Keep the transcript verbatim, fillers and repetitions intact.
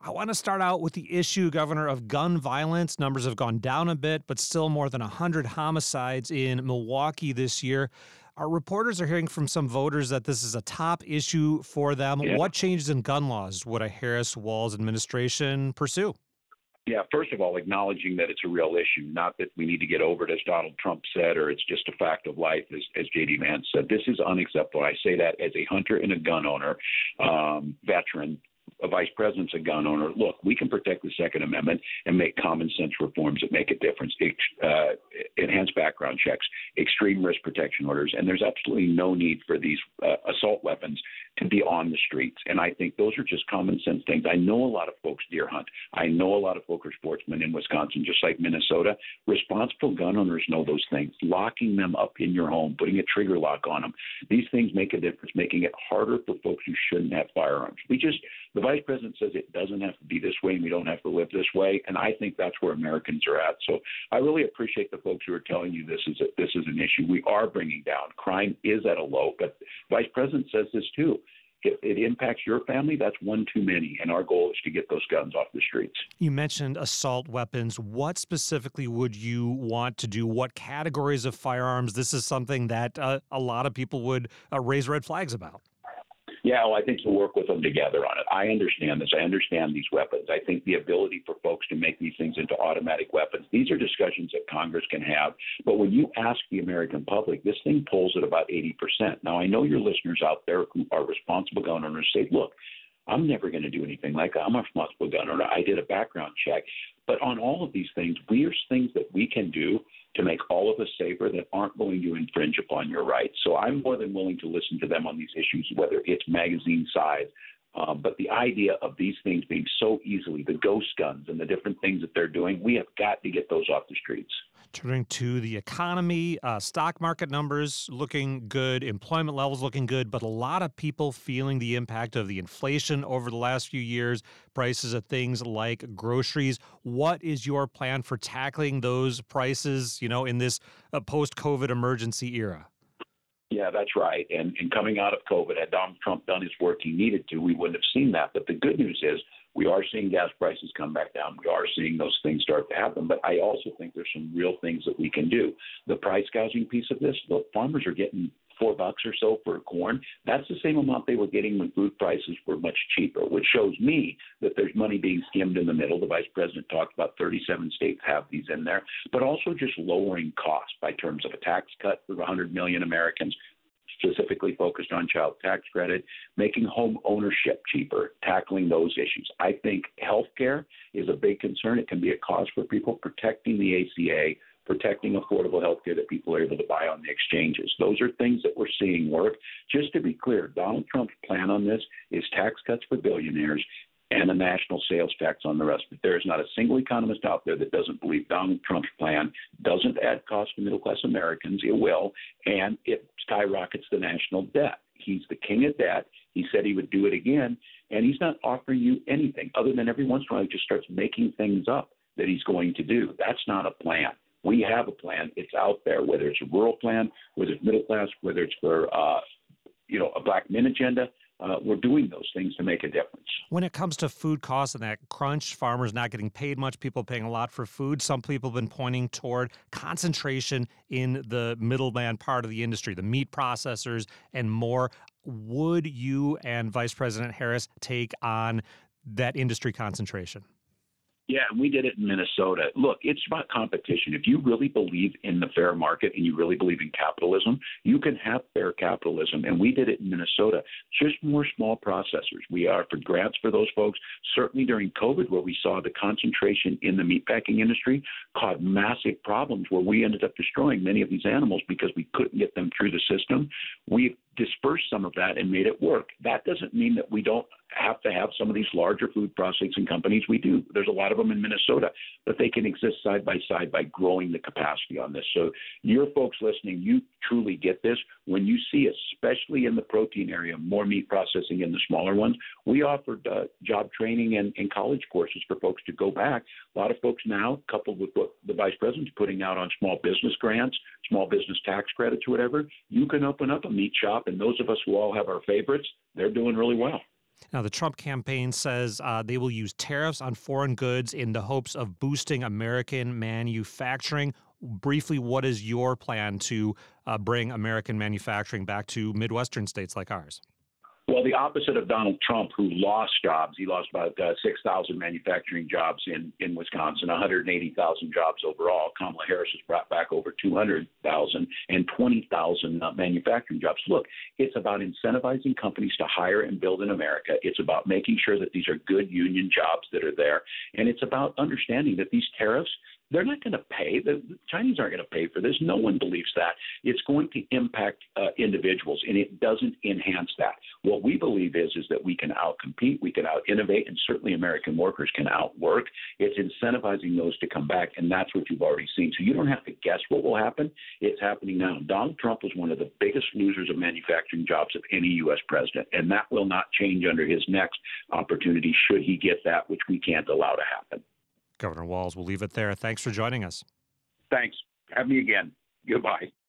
I want to start out with the issue, Governor, of gun violence. Numbers have gone down a bit, but still more than one hundred homicides in Milwaukee this year. Our reporters are hearing from some voters that this is a top issue for them. Yeah. What changes in gun laws would a Harris-Walz administration pursue? Yeah, first of all, acknowledging that it's a real issue, not that we need to get over it, as Donald Trump said, or it's just a fact of life, as, as J D. Vance said. This is unacceptable. I say that as a hunter and a gun owner, um, veteran, a vice president's a gun owner. Look, we can protect the Second Amendment and make common sense reforms that make a difference. Uh, enhanced background checks, extreme risk protection orders, and there's absolutely no need for these uh, assault weapons to be on the streets. And I think those are just common sense things. I know a lot of folks deer hunt. I know a lot of folks are sportsmen in Wisconsin, just like Minnesota. Responsible gun owners know those things. Locking them up in your home, putting a trigger lock on them. These things make a difference, making it harder for folks who shouldn't have firearms. We just, the vice president says it doesn't have to be this way and we don't have to live this way. And I think that's where Americans are at. So I really appreciate the folks who are telling you this is a, this is an issue. We are bringing down. Crime is at a low, but the vice president says this too. If it impacts your family, that's one too many. And our goal is to get those guns off the streets. You mentioned assault weapons. What specifically would you want to do? What categories of firearms? This is something that uh, a lot of people would uh, raise red flags about. Yeah, well, I think we'll work with them together on it. I understand this. I understand these weapons. I think the ability for folks to make these things into automatic weapons, these are discussions that Congress can have. But when you ask the American public, this thing polls at about eighty percent. Now, I know your listeners out there who are responsible gun owners say, look, I'm never going to do anything like that. I'm a responsible gun owner. I did a background check. But on all of these things, there's things that we can do to make all of us safer that aren't going to infringe upon your rights. So I'm more than willing to listen to them on these issues, whether it's magazine size. Um, but the idea of these things being so easily, the ghost guns and the different things that they're doing, we have got to get those off the streets. Turning to the economy, uh, stock market numbers looking good, employment levels looking good, but a lot of people feeling the impact of the inflation over the last few years, prices of things like groceries. What is your plan for tackling those prices, you know, in this uh, post-COVID emergency era? Yeah, that's right. And, and coming out of COVID, had Donald Trump done his work he needed to, we wouldn't have seen that. But the good news is we are seeing gas prices come back down. We are seeing those things start to happen. But I also think there's some real things that we can do. The price gouging piece of this, the farmers are getting four bucks or so for corn. That's the same amount they were getting when food prices were much cheaper, which shows me that there's money being skimmed in the middle. The vice president talked about thirty-seven states have these in there, but also just lowering costs by terms of a tax cut for one hundred million Americans, specifically focused on child tax credit, making home ownership cheaper, tackling those issues. I think healthcare is a big concern. It can be a cause for people, protecting the A C A, protecting affordable health care that people are able to buy on the exchanges. Those are things that we're seeing work. Just to be clear, Donald Trump's plan on this is tax cuts for billionaires and a national sales tax on the rest. But there is not a single economist out there that doesn't believe Donald Trump's plan doesn't add cost to middle-class Americans. It will, and it skyrockets the national debt. He's the king of debt. He said he would do it again, and he's not offering you anything other than every once in a while he just starts making things up that he's going to do. That's not a plan. We have a plan. It's out there, whether it's a rural plan, whether it's middle class, whether it's for uh, you know, a black men agenda. Uh, we're doing those things to make a difference. When it comes to food costs and that crunch, farmers not getting paid much, people paying a lot for food, some people have been pointing toward concentration in the middleman part of the industry, the meat processors and more. Would you and Vice President Harris take on that industry concentration? Yeah, and we did it in Minnesota. Look, it's about competition. If you really believe in the fair market and you really believe in capitalism, you can have fair capitalism. And we did it in Minnesota. Just more small processors. We offered grants for those folks. Certainly during COVID, where we saw the concentration in the meatpacking industry caused massive problems where we ended up destroying many of these animals because we couldn't get them through the system. We've dispersed some of that and made it work. That doesn't mean that we don't have to have some of these larger food processing companies. We do. There's a lot of them in Minnesota, but they can exist side by side by growing the capacity on this. So your folks listening, you truly get this. When you see, especially in the protein area, more meat processing in the smaller ones, we offered uh, job training and, and college courses for folks to go back. A lot of folks now, coupled with what the vice president's putting out on small business grants, small business tax credits, or whatever, you can open up a meat shop. And those of us who all have our favorites, they're doing really well. Now, the Trump campaign says uh, they will use tariffs on foreign goods in the hopes of boosting American manufacturing. Briefly, what is your plan to uh, bring American manufacturing back to Midwestern states like ours? Well, the opposite of Donald Trump, who lost jobs. He lost about uh, six thousand manufacturing jobs in, in Wisconsin, one hundred eighty thousand jobs overall. Kamala Harris has brought back over two hundred thousand and twenty thousand uh, manufacturing jobs. Look, it's about incentivizing companies to hire and build in America. It's about making sure that these are good union jobs that are there. And it's about understanding that these tariffs, they're not going to pay. The Chinese aren't going to pay for this. No one believes that. It's going to impact uh, individuals, and it doesn't enhance that. What we believe is, is that we can outcompete, we can out-innovate, and certainly American workers can outwork. It's incentivizing those to come back, and that's what you've already seen. So you don't have to guess what will happen. It's happening now. Donald Trump was one of the biggest losers of manufacturing jobs of any U S president, and that will not change under his next opportunity should he get that, which we can't allow to happen. Governor Walz, we'll leave it there. Thanks for joining us. Thanks. Have me again. Goodbye.